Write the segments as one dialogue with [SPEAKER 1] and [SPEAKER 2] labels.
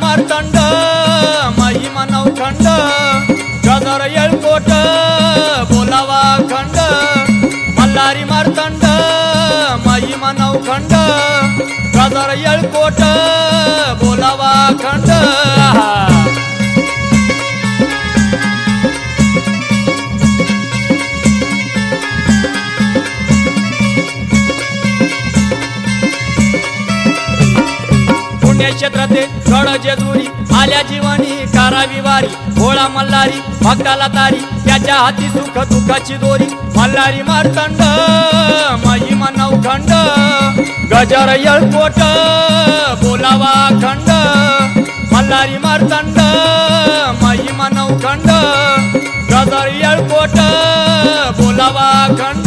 [SPEAKER 1] मार्तंड महिमा नवखंड गजर येळकोट बोलावा खंड मल्हारी मार्तंड महिमा नवखंड गजर येळकोट बोलावा खंड पुण्यक्षेत्राते गड जेजुरी आल्या जीवनी करावी वारी भोळा मल्हारी भक्ताला तारी त्याच्या हाती सुख दुःखाची दोरी मल्हारी मार्तंड महिमा नवखंड गजर येळकोट बोलावा खंड मल्हारी मार्तंड महिमा नवखंड गजर येळकोट बोलावा खंड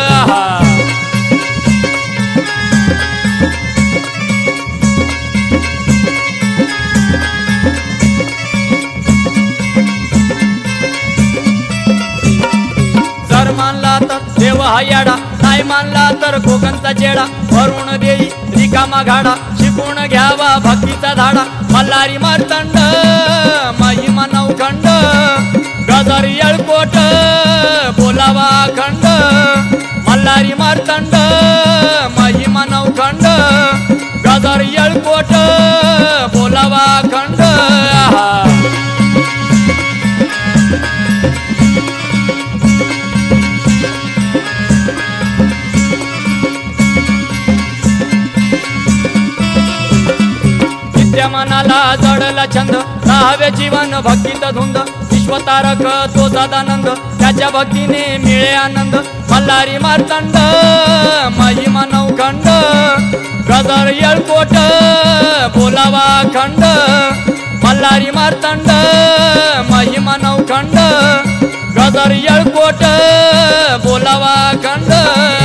[SPEAKER 1] मानला तर देव हा याडा नाही मानला तर गोगंचा चेडा वरुण देई रिकामा घाडा शिकून घ्यावा भक्तीचा धाडा मल्हारी मार्तंड महिमा नवखंड गजर येळकोट बोलावा खंड मल्हारी मार्तंड महिमा नवखंड गजर येळकोट बोलावा खंड मनाला जडला छंद राहावे जीवन भक्तीत धुंद विश्वतारक तो सदानंद त्याच्या भक्तीने मिळे आनंद मल्हारी मार्तंड महिमा नवखंड गजर येळकोट बोलावा खंड मल्हारी मार्तंड महिमा नवखंड गजर येळकोट बोलावा खंड